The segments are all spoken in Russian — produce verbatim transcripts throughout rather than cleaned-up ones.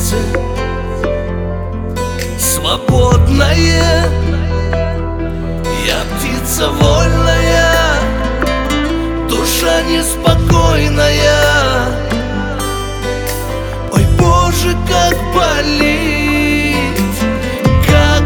сердце свободное. Я птица вольная, душа неспокойная. Ой, Боже, как болит, как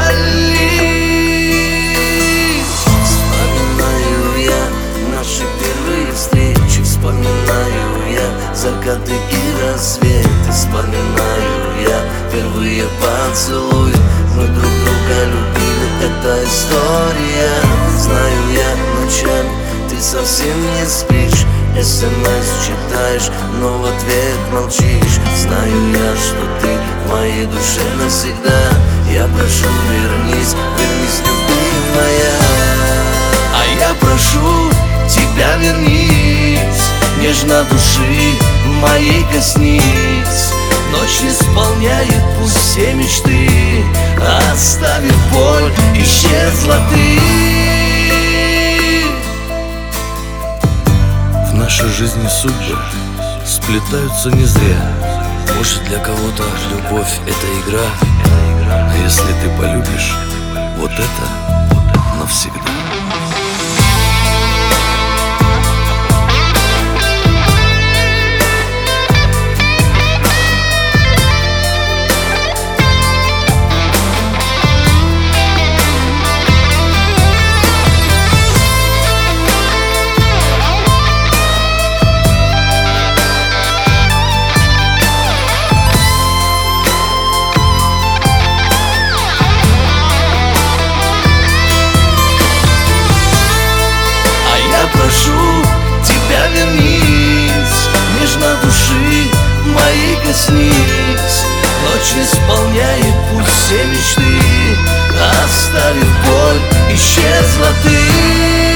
болит. Вспоминаю я наши первые встречи, вспоминаю я закаты и рассветы, вспоминаю я первые поцелуи. Мы друг друга любили, это история. Знаю я ночами, ты совсем не спишь, СМС читаешь, но в ответ молчишь. Знаю я, что ты в моей душе навсегда. Я прошу, вернись, вернись, любимая. А я прошу тебя, вернись, нежно души моей коснись. Ночь исполняет пусть все мечты, оставив боль, исчезла ты. В нашей жизни судьбы сплетаются не зря. Может, для кого-то любовь — это игра, а если ты полюбишь, вот это навсегда. Прошу тебя, вернись, нежно души моей коснись. Ночь исполняет пусть все мечты, оставив боль, исчезла ты.